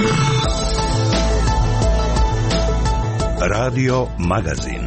Radio Magazin.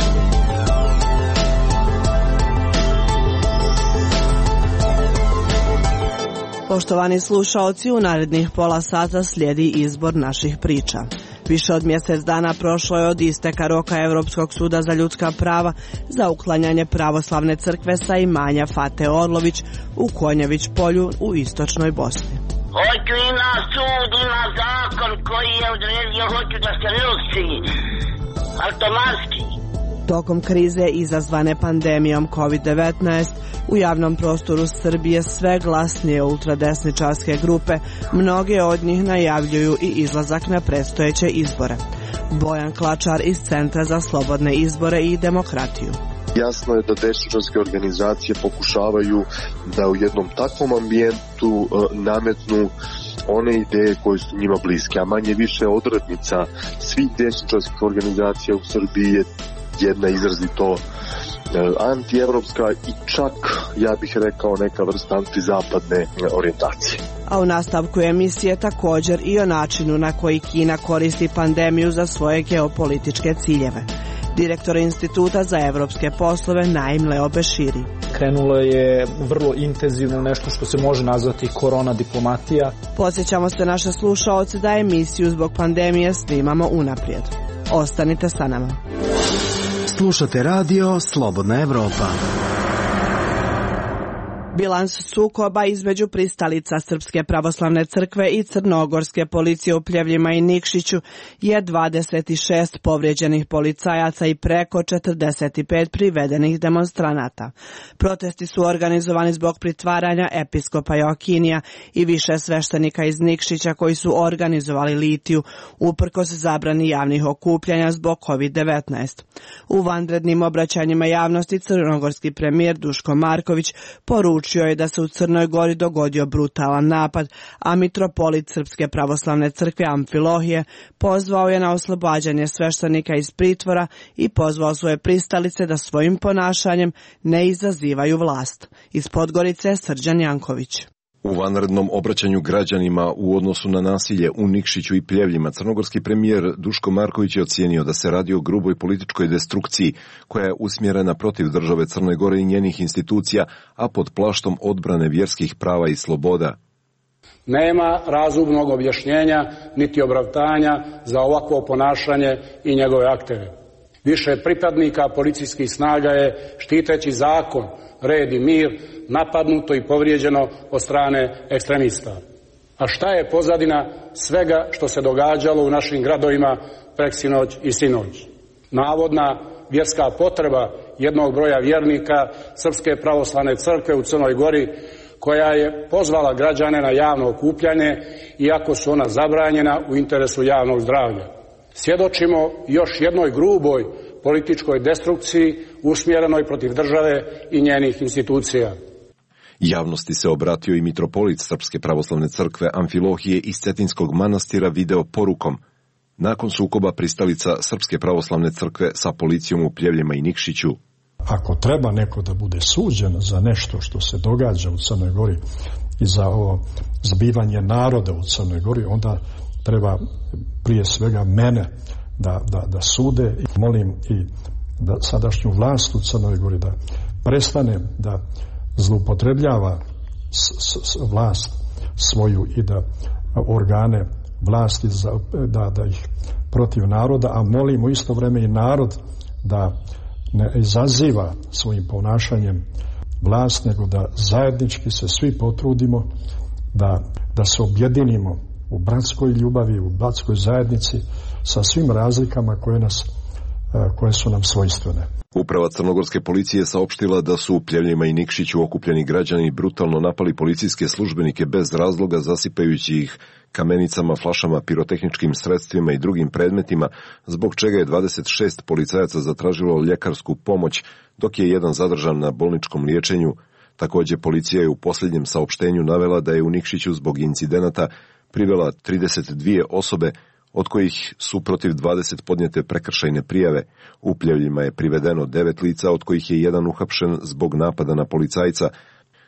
Poštovani slušaoci, u narednih pola sata slijedi izbor naših priča. Više od mjesec dana prošlo je od isteka roka Europskog suda za ljudska prava za uklanjanje pravoslavne crkve sa imanja Fate Orlović u Konjević polju u istočnoj Bosni. Hoću ima sud, ima zakon koji je odredio, hoću da se ruši, automatski. Tokom krize izazvane pandemijom COVID-19, u javnom prostoru Srbije sve glasnije ultradesničarske grupe, mnoge od njih najavljuju i izlazak na predstojeće izbore. Bojan Klačar iz Centra za slobodne izbore i demokratiju. Jasno je da desničarske organizacije pokušavaju da u jednom takvom ambijentu nametnu one ideje koje su njima bliske, a manje više odrednica svih desničarskih organizacija u Srbiji je jedna izrazito antievropska i čak, ja bih rekao, neka vrsta antizapadne orijentacije. A u nastavku emisije također i o načinu na koji Kina koristi pandemiju za svoje geopolitičke ciljeve. Direktor Instituta za evropske poslove Naim Leo Beširi. Krenulo je vrlo intenzivno nešto što se može nazvati korona diplomatija. Podsjećamo se naše slušaoce da emisiju zbog pandemije snimamo unaprijed. Ostanite sa nama. Slušate radio Slobodna Evropa. Bilans sukoba između pristalica Srpske pravoslavne crkve i crnogorske policije u Pljevljima i Nikšiću je 26 povrijeđenih policajaca i preko 45 privedenih demonstranata. Protesti su organizovani zbog pritvaranja episkopa Joakinija i više sveštenika iz Nikšića koji su organizovali litiju uprkos zabrani javnih okupljanja zbog COVID-19. U vanrednim obraćanjima javnosti crnogorski premijer Duško Marković poručio je da se u Crnoj Gori dogodio brutalan napad, a mitropolit Srpske pravoslavne crkve Amfilohije pozvao je na oslobađanje sveštenika iz pritvora i pozvao svoje pristalice da svojim ponašanjem ne izazivaju vlast. Iz Podgorice Srđan Janković. U vanrednom obraćanju građanima u odnosu na nasilje u Nikšiću i Pljevljima, crnogorski premijer Duško Marković je ocijenio da se radi o gruboj političkoj destrukciji koja je usmjerena protiv države Crne Gore i njenih institucija, a pod plaštom odbrane vjerskih prava i sloboda. Nema razumnog objašnjenja niti opravdanja za ovakvo ponašanje i njegove aktere. Više pripadnika policijskih snaga je, štiteći zakon, red i mir, napadnuto i povrijeđeno od strane ekstremista. A šta je pozadina svega što se događalo u našim gradovima preksinoć i sinoć? Navodna vjerska potreba jednog broja vjernika Srpske pravoslavne crkve u Crnoj Gori, koja je pozvala građane na javno okupljanje, iako su ona zabranjena u interesu javnog zdravlja. Svjedočimo još jednoj gruboj političkoj destrukciji usmjerenoj protiv države i njenih institucija. Javnosti se obratio i mitropolit Srpske pravoslavne crkve Amfilohije iz Cetinskog manastira video porukom. Nakon sukoba pristalica Srpske pravoslavne crkve sa policijom u Pljevljima i Nikšiću. Ako treba neko da bude suđen za nešto što se događa u Crnoj Gori i za ovo zbivanje naroda u Crnoj Gori, onda treba prije svega mene da sude. I molim i da sadašnju vlast u Crnoj Gori da prestane da zloupotrebljava vlast svoju i da organe vlasti da ih protiv naroda, a molimo isto vrijeme i narod da ne izaziva svojim ponašanjem vlast, nego da zajednički se svi potrudimo da se objedinimo u bratskoj ljubavi, u bratskoj zajednici sa svim razlikama koje su nam svojstvene. Uprava crnogorske policije saopštila da su u Pljevljima i Nikšiću okupljeni građani brutalno napali policijske službenike bez razloga, zasipajući ih kamenicama, flašama, pirotehničkim sredstvima i drugim predmetima, zbog čega je 26 policajaca zatražilo ljekarsku pomoć, dok je jedan zadržan na bolničkom liječenju. Također policija je u posljednjem saopštenju navela da je u Nikšiću zbog incidenata privela 32 osobe, od kojih su protiv 20 podnijete prekršajne prijave. U Pljevljima je privedeno 9 lica, od kojih je jedan uhapšen zbog napada na policajca.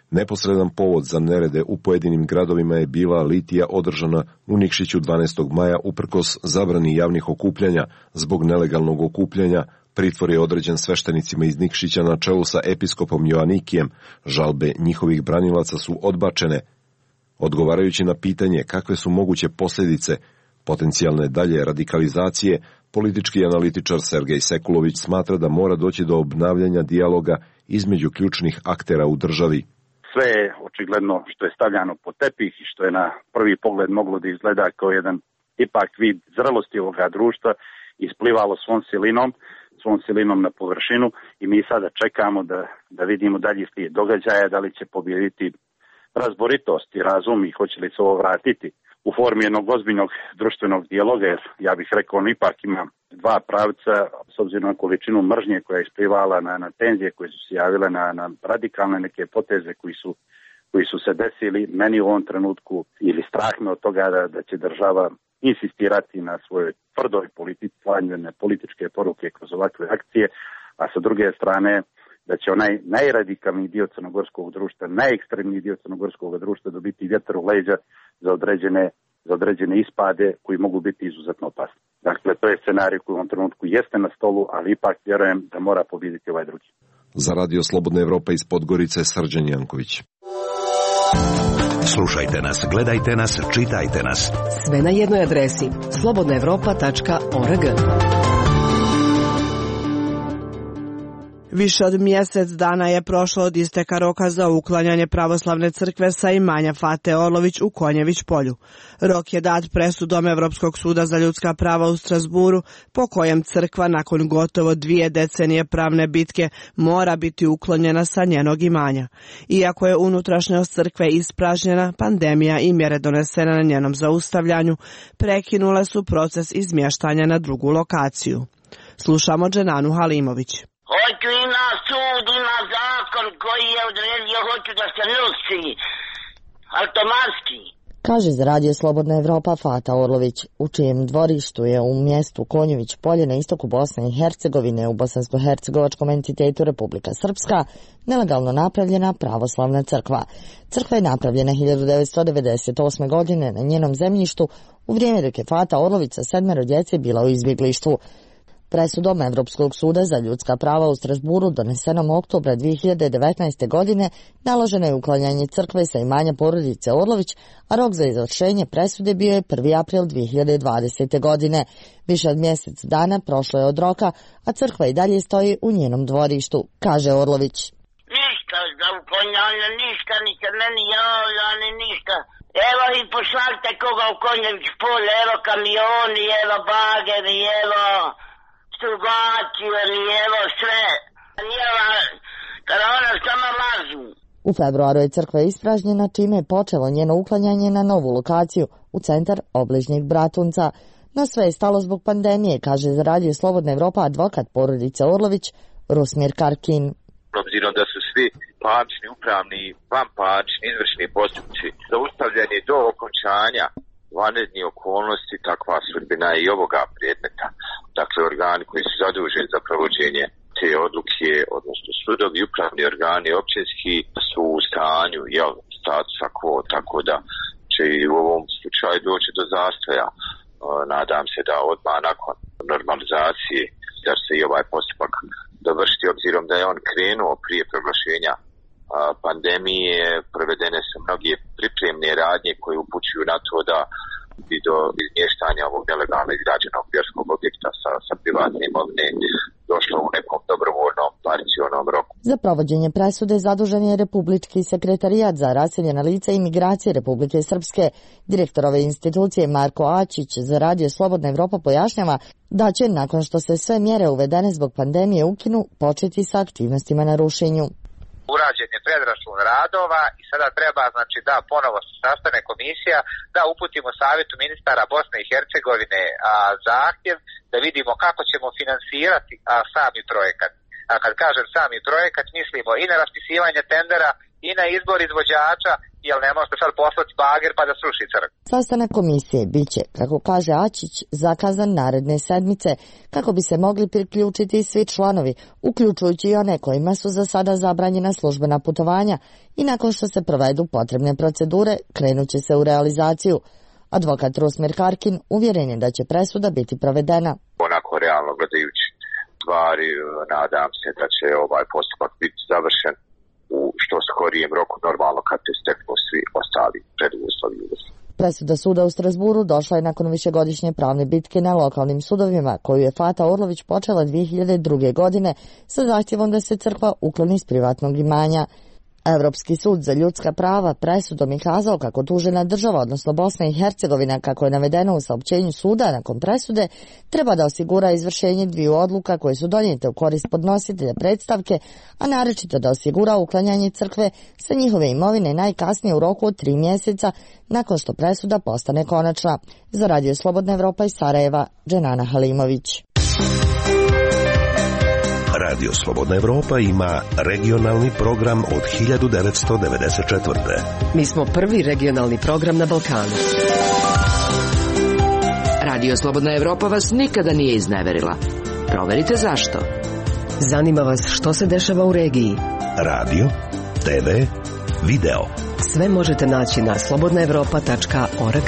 Neposredan povod za nerede u pojedinim gradovima je bila litija održana u Nikšiću 12. maja uprkos zabrani javnih okupljanja. Zbog nelegalnog okupljanja pritvor je određen sveštenicima iz Nikšića na čelu sa episkopom Joanikijem. Žalbe njihovih branilaca su odbačene. Odgovarajući na pitanje kakve su moguće posljedice potencijalne dalje radikalizacije, politički analitičar Sergej Sekulović smatra da mora doći do obnavljanja dijaloga između ključnih aktera u državi. Sve je očigledno što je stavljano pod tepih i što je na prvi pogled moglo da izgleda kao jedan ipak vid zrelosti ovoga društva isplivalo svom silinom na površinu i mi sada čekamo da vidimo dalje slijed događaja, da li će pobijediti razboritost i razum i hoće li se ovo vratiti u formi jednog ozbiljnog društvenog dijaloga, jer ja bih rekao on ipak ima dva pravca s obzirom na količinu mržnje koja je isplivala na tenzije koje su se javile na radikalne neke poteze koji su se desili. Meni u ovom trenutku ili strah me od toga da će država insistirati na svojoj tvrdoj političke poruke kroz ovakve akcije, a sa druge strane da će onaj najradikalniji dio crnogorskog društva, najekstremniji dio crnogorskog društva dobiti vjetar u leđa za određene ispade koji mogu biti izuzetno opasni. Dakle, to je scenarij koji u ovom trenutku jeste na stolu, ali ipak vjerujem da mora pobijediti ovaj drugi. Za Radio Slobodna Evropa iz Podgorice, Srđan Janković. Slušajte nas, gledajte nas, čitajte nas. Sve na jednoj adresi slobodnaevropa.org. Više od mjesec dana je prošlo od isteka roka za uklanjanje pravoslavne crkve sa imanja Fate Orlović u Konjević polju. Rok je dat presudom Evropskog suda za ljudska prava u Strasburu, po kojem crkva nakon gotovo 2 decenije pravne bitke mora biti uklonjena sa njenog imanja. Iako je unutrašnjost crkve ispražnjena, pandemija i mjere donesene na njenom zaustavljanju prekinule su proces izmještanja na drugu lokaciju. Slušamo Dženanu Halimović. Hoću ima sud, ima zakon koji je odredio, hoću da se nosi automatski. Kaže za Radio Slobodna Evropa Fata Orlović, u čijem dvorištu je u mjestu Konjević polje na istoku Bosne i Hercegovine u bosansko-hercegovačkom entitetu Republika Srpska nelegalno napravljena pravoslavna crkva. Crkva je napravljena 1998. godine na njenom zemljištu u vrijeme dok je Fata Orlović sa 7 djece bila u izbjeglištvu. Presudom Evropskog suda za ljudska prava u Strasburu donesenom oktobra 2019. godine naloženo je uklanjanje crkve sa imanja porodice Orlović, a rok za izvršenje presude bio je 1. april 2020. godine. Više od mjesec dana prošlo je od roka, a crkva i dalje stoji u njenom dvorištu, kaže Orlović. Ništa za uklanjanje, ništa, ni se meni javlja, ni ništa. Evo i pošaljte koga u Konjević polje, evo kamioni, evo bageri, evo strugači, evo sve. Evo, kada ona samo lažu. U februaru je crkva ispražnjena, čime je počelo njeno uklanjanje na novu lokaciju, u centar obližnjeg Bratunca. No sve je stalo zbog pandemije, kaže za Radio Slobodna Evropa advokat porodice Orlović, Rusmir Karkin. Obzirom da su svi parnični, upravni, vanparnični, izvršni postupci zaustavljeni do okončanja vanrednih okolnosti, takva sudbina i ovoga predmeta. Dakle, organi koji su zaduženi za provođenje te odluke, odnosno sudovi, upravni organi, općinski, su u stanju statusa quo, tako da će i u ovom slučaju doći do zastoja. Nadam se da odmah nakon normalizacije da se i ovaj postupak dovršiti, obzirom da je on krenuo prije proglašenja pandemije. Provedene su mnoge pripremne radnje koje upućuju na to da bi do izmještanja ovog nelegalno izgrađenog vjerskog objekta sa privatne imovine došlo u nekom dobrovoljnom parcijalnom roku. Za provođenje presude zadužen je Republički sekretarijat za raseljena lica i migracije Republike Srpske. Direktor ove institucije Marko Ačić za Radio Slobodna Evropa pojašnjava da će, nakon što se sve mjere uvedene zbog pandemije ukinu, početi sa aktivnostima na rušenju. Urađen je predračun radova i sada treba, da ponovo se sastane komisija, da uputimo Savjetu ministara Bosne i Hercegovine zahtjev da vidimo kako ćemo finansirati sami projekat. A kad kažem sami projekat, mislimo i na raspisivanje tendera i na izbor izvođača, jer ne možete sad poslati bager pa da sruši crkvu. Sastanak komisije biće, kako kaže Ačić, zakazan naredne sedmice, kako bi se mogli priključiti svi članovi, uključujući i one kojima su za sada zabranjena službena putovanja, i nakon što se provedu potrebne procedure, krenuće se u realizaciju. Advokat Rusmir Karkin uvjeren je da će presuda biti provedena. Onako realno gledajući stvari, nadam se da će ovaj postupak biti završen u što skorijem roku, normalno kad se steknu svi ostali preduslovi. Presuda suda u Strasburu došla je nakon višegodišnje pravne bitke na lokalnim sudovima, koju je Fata Orlović počela 2002. godine sa zahtjevom da se crkva ukloni iz privatnog imanja. Evropski sud za ljudska prava presudom je kazao kako tužena država, odnosno Bosna i Hercegovina, kako je navedeno u saopćenju suda nakon presude, treba da osigura izvršenje dviju odluka koje su donijete u korist podnositelja predstavke, a naročito da osigura uklanjanje crkve sa njihove imovine najkasnije u roku od 3 mjeseca nakon što presuda postane konačna. Za Radio Slobodna Evropa iz Sarajeva, Dženana Halimović. Radio Slobodna Evropa ima regionalni program od 1994. Mi smo prvi regionalni program na Balkanu. Radio Slobodna Evropa vas nikada nije izneverila. Proverite zašto. Zanima vas što se dešava u regiji. Radio, TV, video. Sve možete naći na slobodnaevropa.org.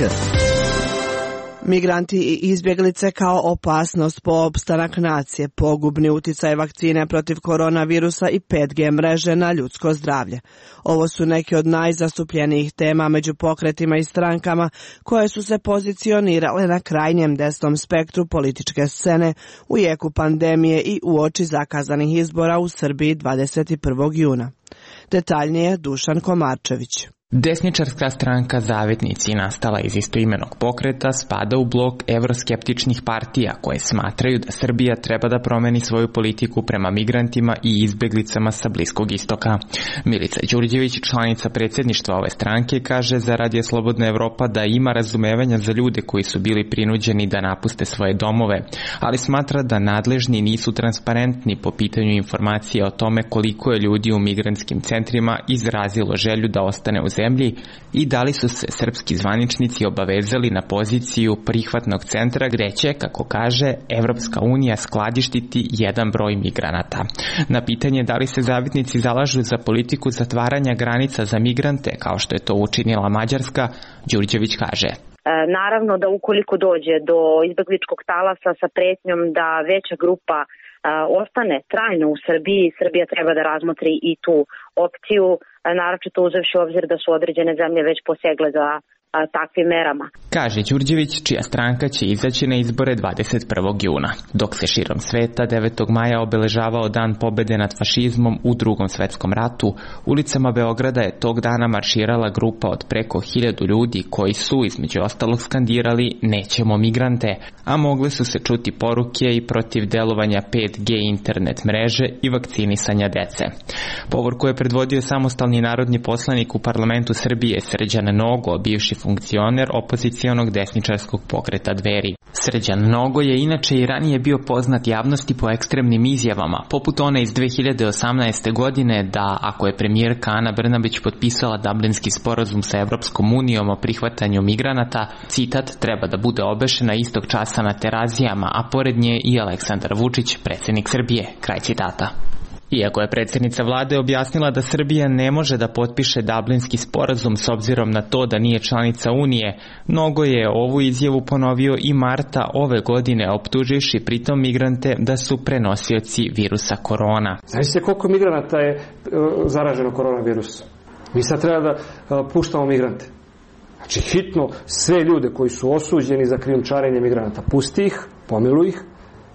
Migranti i izbjeglice kao opasnost po opstanak nacije, pogubni uticaj vakcine protiv koronavirusa i 5G mreže na ljudsko zdravlje. Ovo su neke od najzastupljenijih tema među pokretima i strankama koje su se pozicionirale na krajnjem desnom spektru političke scene u jeku pandemije i uoči zakazanih izbora u Srbiji 21. juna. Detaljnije Dušan Komarčević. Desničarska stranka Zavetnici, nastala iz istoimenog pokreta, spada u blok evroskeptičnih partija koje smatraju da Srbija treba da promeni svoju politiku prema migrantima i izbeglicama sa Bliskog istoka. Milica Đurđević, članica predsjedništva ove stranke, kaže za Radio Slobodna Evropa da ima razumevanja za ljude koji su bili prinuđeni da napuste svoje domove, ali smatra da nadležni nisu transparentni po pitanju informacije o tome koliko je ljudi u migrantskim centrima izrazilo želju da ostane u zemlji i da li su se srpski zvaničnici obavezali na poziciju prihvatnog centra gde će, kako kaže, Evropska unija skladištiti jedan broj migranata. Na pitanje da li se zavetnici zalažu za politiku zatvaranja granica za migrante, kao što je to učinila Mađarska, Đurđević kaže: Naravno da ukoliko dođe do izbegličkog talasa sa pretnjom da veća grupa ostane trajno u Srbiji, Srbija treba da razmotri i tu opciju, naročito uzevši u obzir da su određene zemlje već posegle za takvim merama. Kaže Đurđević, čija stranka će izaći na izbore 21. juna. Dok se širom sveta 9. maja obeležavao Dan pobede nad fašizmom u Drugom svetskom ratu, ulicama Beograda je tog dana marširala grupa od preko 1000 ljudi koji su, između ostalog, skandirali "Nećemo migrante", a mogle su se čuti poruke i protiv delovanja 5G internet mreže i vakcinisanja dece. Povor koji je predvodio samostalni narodni poslanik u parlamentu Srbije Srđan Nogo, bivši funkcioner opozicijonog desničarskog pokreta Dveri. Srđan Nogo je inače i ranije bio poznat javnosti po ekstremnim izjavama, poput one iz 2018. godine da, ako je premijerka Ana Brnabić potpisala Dublinski sporazum sa Evropskom unijom o prihvatanju migranata, citat, treba da bude obešena istog časa na Terazijama, a pored nje i Aleksandar Vučić, predsjednik Srbije. Kraj citata. Iako je predsjednica vlade objasnila da Srbija ne može da potpiše Dublinski sporazum s obzirom na to da nije članica Unije, Nogo je ovu izjavu ponovio i marta ove godine, optuživši pritom migrante da su prenosioci virusa korona. Znači se koliko migranata je zaraženo koronavirusom. Mi sad treba da puštamo migrante. Znači hitno sve ljude koji su osuđeni za krijumčarenje migranata, pusti ih, pomiluj ih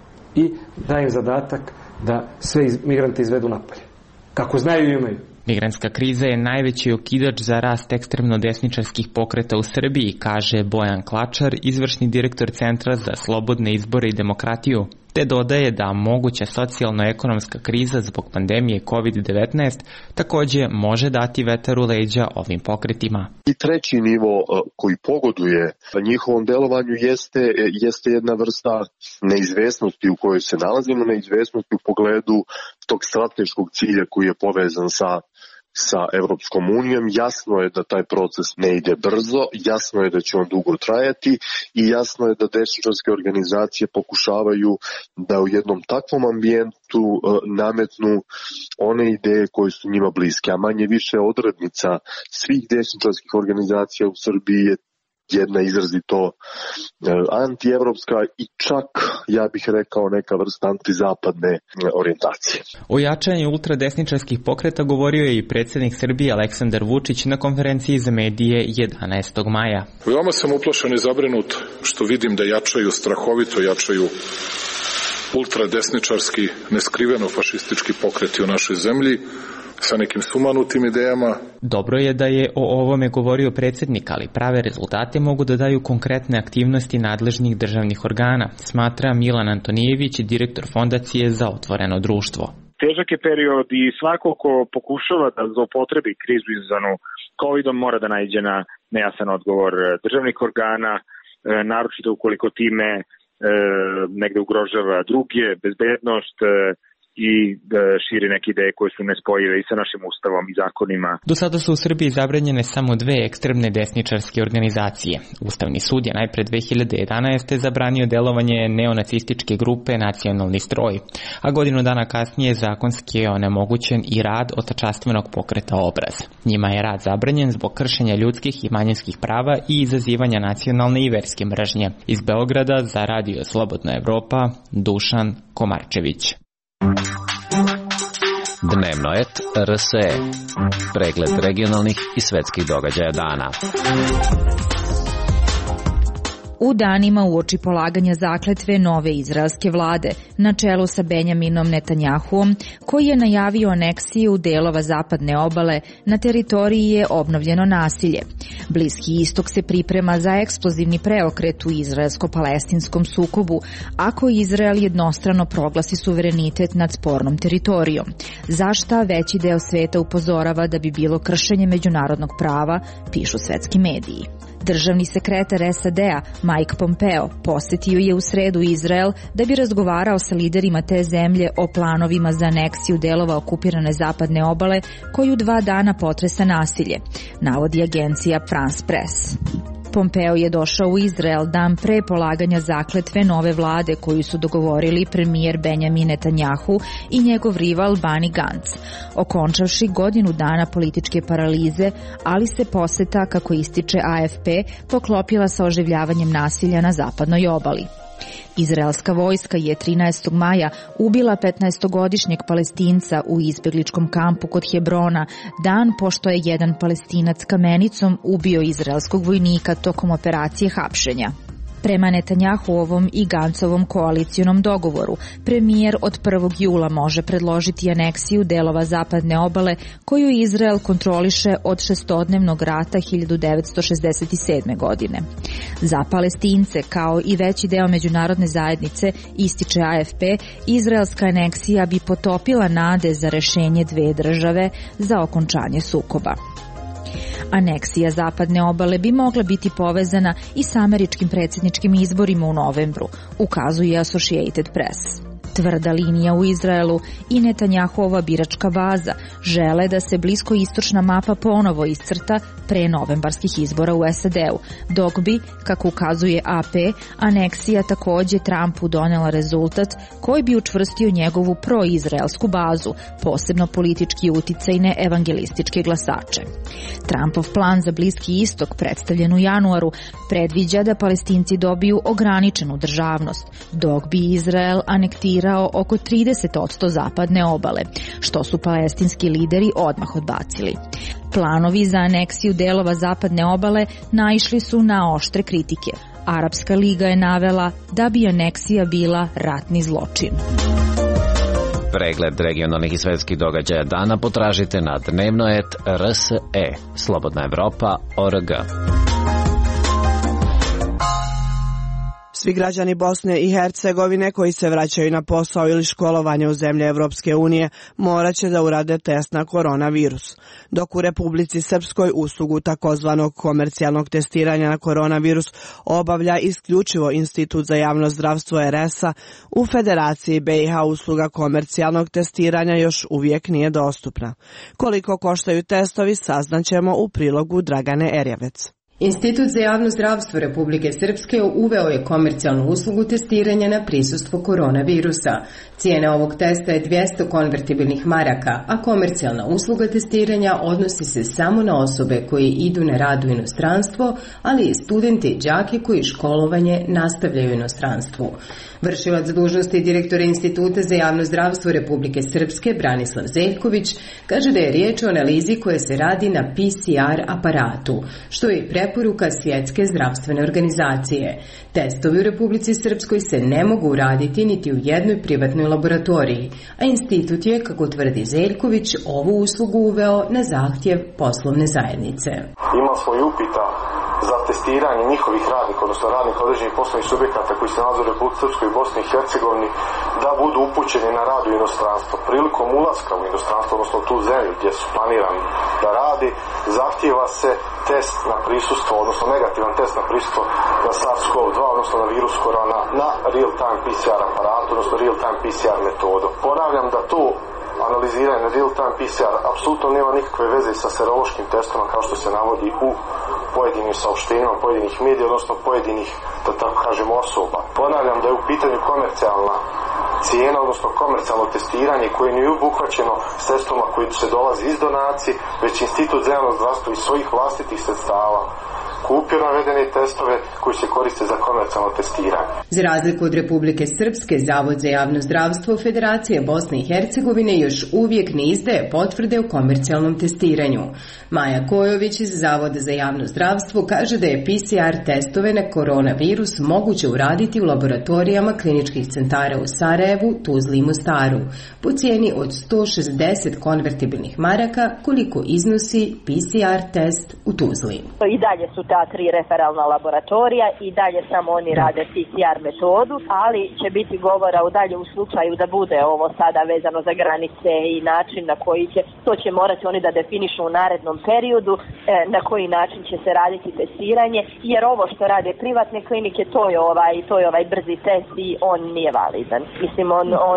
i daj im zadatak da sve migrante izvedu napolje. Kako znaju i imaju. Migrantska kriza je najveći okidač za rast ekstremno desničarskih pokreta u Srbiji, kaže Bojan Klačar, izvršni direktor Centra za slobodne izbore i demokratiju. Te dodaje da moguća socijalno-ekonomska kriza zbog pandemije COVID-19 također može dati vetar u leđa ovim pokretima. I treći nivo koji pogoduje njihovom delovanju jeste jedna vrsta neizvesnosti u kojoj se nalazimo, neizvesnosti u pogledu tog strateškog cilja koji je povezan sa sa Evropskom unijom. Jasno je da taj proces ne ide brzo, jasno je da će on dugo trajati i jasno je da desničarske organizacije pokušavaju da u jednom takvom ambijentu nametnu one ideje koje su njima bliske, a manje više odrednica svih desničarskih organizacija u Srbiji je jedna izrazito antievropska i čak, ja bih rekao, neka vrsta antizapadne orijentacije. O jačanju ultradesničarskih pokreta govorio je i predsjednik Srbije Aleksandar Vučić na konferenciji za medije 11. maja. Veoma sam uplašen i zabrinut što vidim da strahovito jačaju ultradesničarski, neskriveno fašistički pokreti u našoj zemlji, sa nekim sumanutim idejama. Dobro je da je o ovome govorio predsjednik, ali prave rezultate mogu da daju konkretne aktivnosti nadležnih državnih organa, smatra Milan Antonijević, direktor Fondacije za otvoreno društvo. Težak je period i svako ko pokušava da zloupotrebi krizu izazvanu COVID-om mora da naiđe na nejasan odgovor državnih organa, naročito ukoliko time negde ugrožava druge, bezbednost i širi neke ideje koje su nespojive i sa našim ustavom i zakonima. Do sada su u Srbiji zabranjene samo dve ekstremne desničarske organizacije. Ustavni sud je najpre 2011. zabranio delovanje neonacističke grupe Nacionalni stroj, a godinu dana kasnije zakonski je onemogućen i rad otačastvenog pokreta Obraz. Njima je rad zabranjen zbog kršenja ljudskih i manjinskih prava i izazivanja nacionalne i verske mržnje. Iz Beograda za Radio Slobodna Evropa, Dušan Komarčević. Dnevnoet RSE. Pregled regionalnih i svetskih događaja dana. U danima uoči polaganja zakletve nove izraelske vlade, na čelu sa Benjaminom Netanjahuom, koji je najavio aneksiju delova zapadne obale, na teritoriji je obnovljeno nasilje. Bliski istok se priprema za eksplozivni preokret u izraelsko-palestinskom sukobu, ako Izrael jednostrano proglasi suverenitet nad spornom teritorijom. Za šta veći deo sveta upozorava da bi bilo kršenje međunarodnog prava, pišu svetski mediji. Državni sekretar SAD-a Mike Pompeo posetio je u sredu Izrael da bi razgovarao sa liderima te zemlje o planovima za aneksiju delova okupirane zapadne obale koju 2 dana potresa nasilje, navodi agencija France Press. Pompeo je došao u Izrael dan pre polaganja zakletve nove vlade koju su dogovorili premijer Benjamin Netanjahu i njegov rival Benny Gantz, okončavši godinu dana političke paralize, ali se poseta, kako ističe AFP, poklopila sa oživljavanjem nasilja na zapadnoj obali. Izraelska vojska je 13. maja ubila 15-godišnjeg Palestinca u izbegličkom kampu kod Hebrona, dan pošto je jedan Palestinac kamenicom ubio izraelskog vojnika tokom operacije hapšenja. Prema Netanjahuovom i Gancovom koalicijonom dogovoru, premijer od 1. jula može predložiti aneksiju delova zapadne obale koju Izrael kontroliše od šestodnevnog rata 1967. godine. Za Palestince, kao i veći deo međunarodne zajednice, ističe AFP, izraelska aneksija bi potopila nade za rešenje dve države za okončanje sukoba. Aneksija zapadne obale bi mogla biti povezana i sa američkim predsjedničkim izborima u novembru, ukazuje Associated Press. Tvrda linija u Izraelu i Netanjahova biračka baza žele da se bliskoistočna mapa ponovo iscrta pre novembarskih izbora u SAD-u, dok bi, kako ukazuje AP, aneksija takođe Trumpu donela rezultat koji bi učvrstio njegovu proizraelsku bazu, posebno politički uticajne evangelističke glasače. Trumpov plan za Bliski istok, predstavljen u januaru, predviđa da Palestinci dobiju ograničenu državnost, dok bi Izrael anektirao oko 30% zapadne obale, što su palestinski lideri odmah odbacili. Planovi za aneksiju delova zapadne obale naišli su na oštre kritike. Arapska liga je navela da bi aneksija bila ratni zločin. Pregled regionalnih i svetskih događaja dana potražite na Dnevnoet RSE, Slobodna Evropa.org. Svi građani Bosne i Hercegovine koji se vraćaju na posao ili školovanje u zemlje Evropske unije morat će da urade test na koronavirus. Dok u Republici Srpskoj uslugu takozvanog komercijalnog testiranja na koronavirus obavlja isključivo Institut za javno zdravstvo RS-a, u Federaciji BiH usluga komercijalnog testiranja još uvijek nije dostupna. Koliko koštaju testovi saznaćemo u prilogu Dragane Erjavec. Institut za javno zdravstvo Republike Srpske uveo je komercijalnu uslugu testiranja na prisustvo koronavirusa. Cijena ovog testa je 200 konvertibilnih maraka, a komercijalna usluga testiranja odnosi se samo na osobe koji idu na rad u inostranstvo, ali i studente i đake koji školovanje nastavljaju u inostranstvu. Vršilac dužnosti direktora Instituta za javno zdravstvo Republike Srpske Branislav Zeljković kaže da je riječ o analizi koja se radi na PCR aparatu, što je i preporuka Svjetske zdravstvene organizacije. Testovi u Republici Srpskoj se ne mogu uraditi niti u jednoj privatnoj laboratoriji, a institut je, kako tvrdi Zeljković, ovu uslugu uveo na zahtjev poslovne zajednice. Imali smo i upita za testiranje njihovih radnika, odnosno radnika određenih poslovnih subjekata koji se nalaze u Republici Srpskoj i Bosni i Hercegovini, da budu upućeni na rad u inostranstvo. Prilikom ulaska u inostranstvo, odnosno tu zemlju gdje su planirani da radi, zahtijeva se test na prisustvo, odnosno negativan test na prisustvo na SARS-CoV-2, odnosno na virus korona, na real-time PCR aparatu, odnosno real-time PCR metodu. Ponavljam da to analiziranje real-time PCR apsolutno nema nikakve veze sa serološkim testima kao što se navodi u pojedinim saopštenjima, pojedinih medija, odnosno pojedinih, da tako kažemo, osoba. Ponavljam da je u pitanju komercijalna cijena, odnosno komercijalno testiranje koje nije obuhvaćeno sredstvima koji se dolazi iz donacije, već Institut za javno zdravstvo iz svojih vlastitih sredstava kupio navedene testove koji se koriste za komercijalno testiranje. Za razliku od Republike Srpske, Zavod za javno zdravstvo Federacije Bosne i Hercegovine još uvijek ne izdaje potvrde o komercijalnom testiranju. Maja Kojović iz Zavoda za javno zdravstvo kaže da je PCR testove na koronavirus moguće uraditi u laboratorijama kliničkih centara u Sarajevu, Tuzli i Mostaru po cijeni od 160 konvertibilnih maraka, koliko iznosi PCR test u Tuzli. I dalje su ta 3 referalna laboratorija i dalje samo oni rade PCR metodu, ali će biti govora u dalje u slučaju da bude ovo sada vezano za granice i način na koji će, to će morati oni da definišu u narednom periodu, na koji način će se raditi testiranje, jer ovo što rade privatne klinike, to je ovaj brzi test i on nije validan. Mislim, on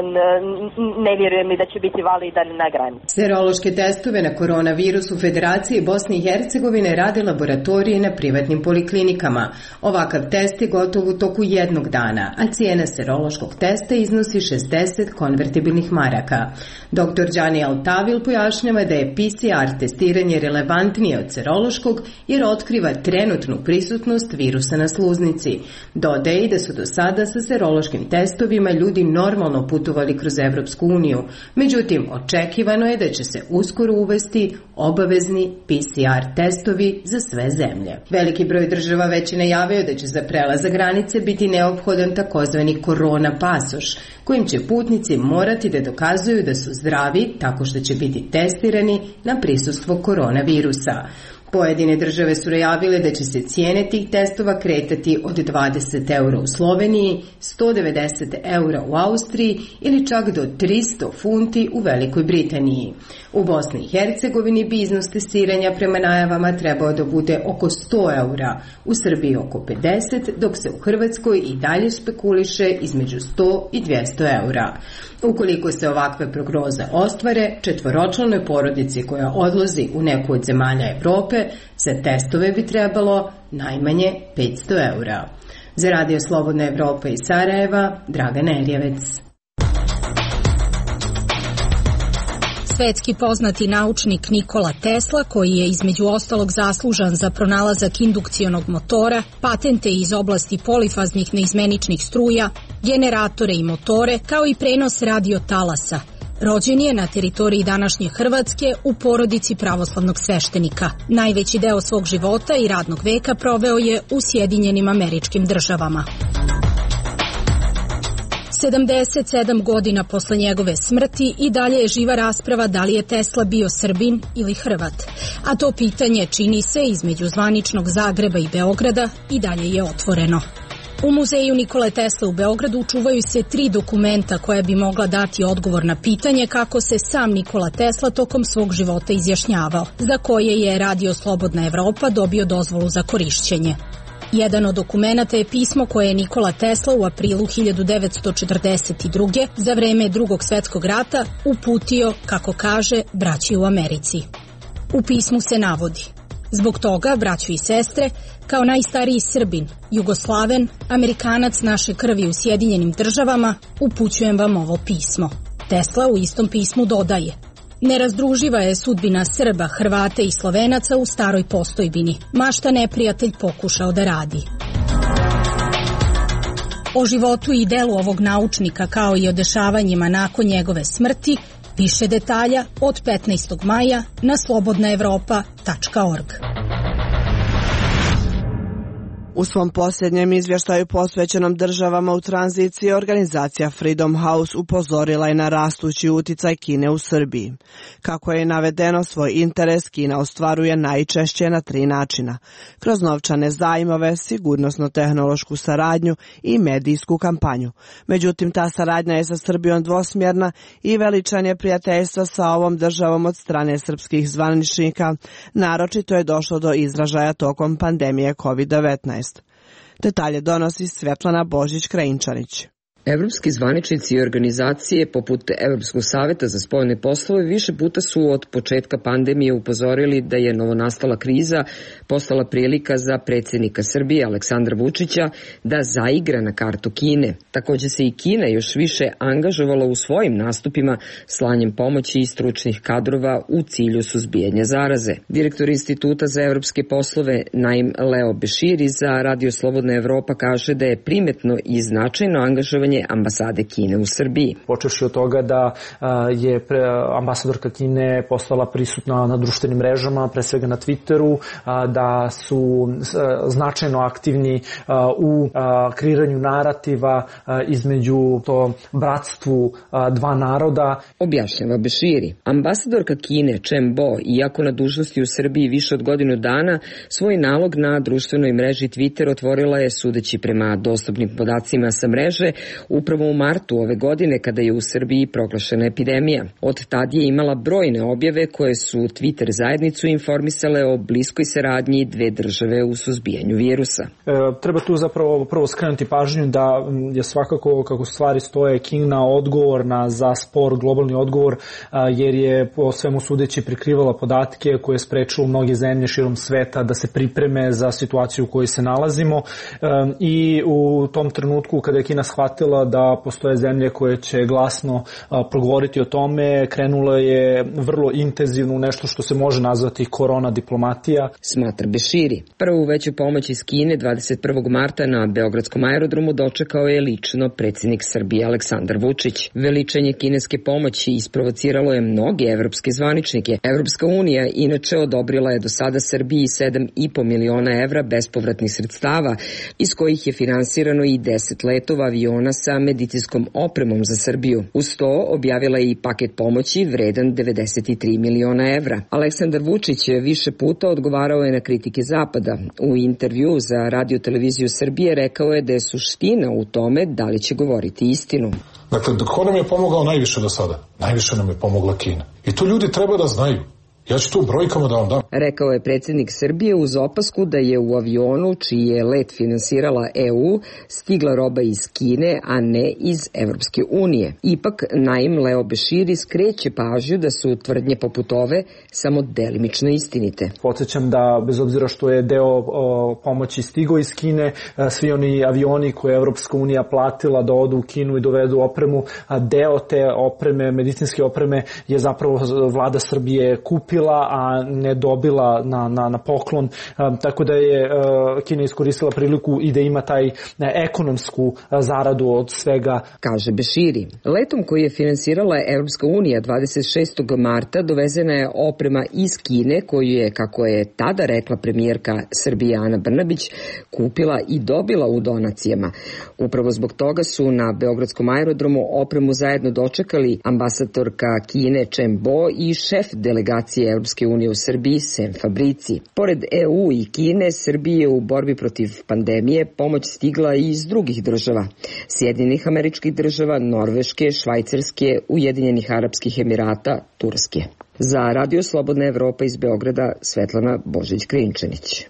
ne vjerujem ni da će biti validan na granici. Serološke testove na koronavirus u Federaciji Bosne i Hercegovine rade laboratorije na privatnim poliklinikama. Ovakav test je gotov u toku jednog dana, a cijena serološkog testa iznosi 60 konvertibilnih maraka. Dr. Đani Altavil pojašnjava da je PCR testiranje relevantnije od serološkog jer otkriva trenutnu prisutnost virusa na sluznici. Dodaje i da su do sada sa serološkim testovima ljudi normalno putovali kroz Evropsku uniju. Međutim, očekivano je da će se uskoro uvesti obavezni PCR testovi za sve zemlje. Veliki broj država već je najavio da će za prelazak granice biti neophodan takozvani korona pasoš, kojim će putnici morati da dokazuju da su zdravi tako što će biti testirani na prisustvo koronavirusa. Pojedine države su najavile da će se cijene tih testova kretati od 20 eura u Sloveniji, 190 eura u Austriji ili čak do 300 funti u Velikoj Britaniji. U Bosni i Hercegovini bi iznos testiranja prema najavama trebao da bude oko 100 eura, u Srbiji oko 50, dok se u Hrvatskoj i dalje spekuliše između 100 i 200 eura. Ukoliko se ovakve prognoze ostvare, četvoročlanoj porodici koja odlazi u neku od zemalja Evrope, za testove bi trebalo najmanje 500 eura. Za Radio Slobodna Evropa iz Sarajeva, Dragana Erjavec. Svetski poznati naučnik Nikola Tesla, koji je između ostalog zaslužan za pronalazak indukcionog motora, patente iz oblasti polifaznih neizmeničnih struja, generatore i motore, kao i prenos radiotalasa, rođen je na teritoriji današnje Hrvatske u porodici pravoslavnog sveštenika. Najveći deo svog života i radnog veka proveo je u Sjedinjenim Američkim Državama. 77 godina posle njegove smrti i dalje je živa rasprava da li je Tesla bio Srbin ili Hrvat, a to pitanje čini se između zvaničnog Zagreba i Beograda i dalje je otvoreno. U muzeju Nikole Tesle u Beogradu čuvaju se 3 dokumenta koja bi mogla dati odgovor na pitanje kako se sam Nikola Tesla tokom svog života izjašnjavao, za koje je Radio Slobodna Evropa dobio dozvolu za korišćenje. Jedan od dokumenata je pismo koje je Nikola Tesla u aprilu 1942. za vreme Drugog svetskog rata uputio, kako kaže, braći u Americi. U pismu se navodi: zbog toga, braćo i sestre, kao najstariji Srbin, Jugoslaven, Amerikanac naše krvi u Sjedinjenim državama, upućujem vam ovo pismo. Tesla u istom pismu dodaje: nerazdruživa je sudbina Srba, Hrvata i Slovenaca u staroj postojbini, ma šta neprijatelj pokušao da radi. O životu i delu ovog naučnika, kao i o dešavanjima nakon njegove smrti, više detalja od 15. maja na slobodnaevropa.org. U svom posljednjem izvještaju posvećenom državama u tranziciji, organizacija Freedom House upozorila je na rastući uticaj Kine u Srbiji. Kako je navedeno, svoj interes Kina ostvaruje najčešće na 3 načina: kroz novčane zajmove, sigurnosno-tehnološku saradnju i medijsku kampanju. Međutim, ta saradnja je sa Srbijom dvosmjerna i veličanje prijateljstva sa ovom državom od strane srpskih zvaničnika naročito je došlo do izražaja tokom pandemije COVID-19. Detalje donosi Svetlana Božić-Krajinčanić. Evropski zvaničnici i organizacije poput Evropskog saveta za spoljne poslove više puta su od početka pandemije upozorili da je novonastala kriza postala prilika za predsjednika Srbije Aleksandra Vučića da zaigra na kartu Kine. Također se i Kina još više angažovala u svojim nastupima slanjem pomoći i stručnih kadrova u cilju suzbijanja zaraze. Direktor Instituta za evropske poslove Naim Leo Beširi za Radio Slobodna Evropa kaže da je primetno i značajno angažovanje ambasade Kine u Srbiji. Počevši od toga da je ambasadorka Kine postala prisutna na društvenim mrežama, pre svega na Twitteru, da su značajno aktivni u kreiranju narativa između to bratstvu dva naroda. Objašnjava Beširi. Ambasadorka Kine Chen Bo, iako na dužnosti u Srbiji više od godinu dana, svoj nalog na društvenoj mreži Twitter otvorila je, sudeći prema dostupnim podacima sa mreže, upravo u martu ove godine kada je u Srbiji proglašena epidemija. Od tad je imala brojne objave koje su Twitter zajednicu informisale o bliskoj saradnji dve države u suzbijanju virusa. Treba tu zapravo prvo skrenuti pažnju da je svakako, kako stvari stoje, Kina odgovorna za spor globalni odgovor, jer je po svemu sudeći prikrivala podatke koje je sprečilo mnoge zemlje širom sveta da se pripreme za situaciju u kojoj se nalazimo, i u tom trenutku kada je Kina shvatila da postoje zemlje koje će glasno progovoriti o tome, krenula je vrlo intenzivno u nešto što se može nazvati korona diplomatija. Smatra Beširi. Prvu veću pomoć iz Kine 21. marta na Beogradskom aerodromu dočekao je lično predsjednik Srbije Aleksandar Vučić. Veličanje kineske pomoći isprovociralo je mnoge evropske zvaničnike. Evropska unija inače odobrila je do sada Srbiji 7,5 miliona evra bespovratnih sredstava, iz kojih je finansirano i 10 letova aviona sa medicinskom opremom za Srbiju. Uz to objavila je i paket pomoći vredan 93 miliona evra. Aleksandar Vučić više puta odgovarao je na kritike Zapada. U intervju za Radio televiziju Srbije rekao je da je suština u tome da li će govoriti istinu. Dakle, ko nam je pomogao najviše do sada? Najviše nam je pomogla Kina. I to ljudi treba da znaju. Ja ću tu brojkama da vam dam. Rekao je predsjednik Srbije uz opasku da je u avionu, čiji je let finansirala EU, stigla roba iz Kine, a ne iz Evropske unije. Ipak, Naim Leo Beširi skreće pažnju da su tvrdnje poput ove samo delimično istinite. Podsjećam da, bez obzira što je deo pomoći stigao iz Kine, svi oni avioni koje je Evropska unija platila da odu u Kinu i dovedu opremu, deo te opreme, medicinske opreme, je zapravo vlada Srbije kupila, a ne dobila na poklon, tako da je Kina iskoristila priliku i da ima taj ekonomsku zaradu od svega. Kaže Beširi. Letom koji je finansirala Evropska unija 26. marta dovezena je oprema iz Kine koju je, kako je tada rekla premijerka Srbije Ana Brnabić, kupila i dobila u donacijama. Upravo zbog toga su na Beogradskom aerodromu opremu zajedno dočekali ambasadorka Kine Chen Bo i šef delegacije misije Europske unije u Srbiji Sem Fabrici. Pored EU i Kine, Srbiji je u borbi protiv pandemije pomoć stigla i iz drugih država. Sjedinjenih Američkih Država, Norveške, Švajcarske, Ujedinjenih Arapskih Emirata, Turske. Za Radio Slobodna Evropa iz Beograda, Svetlana Božić-Krinčanić.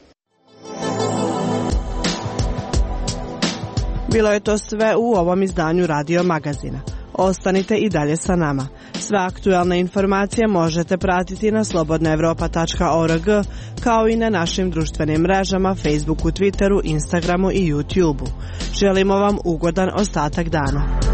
Bilo je to sve u ovom izdanju Radio Magazina. Ostanite i dalje sa nama. Sve aktuelne informacije možete pratiti na slobodnaevropa.org, kao i na našim društvenim mrežama, Facebooku, Twitteru, Instagramu i YouTubeu. Želimo vam ugodan ostatak dana.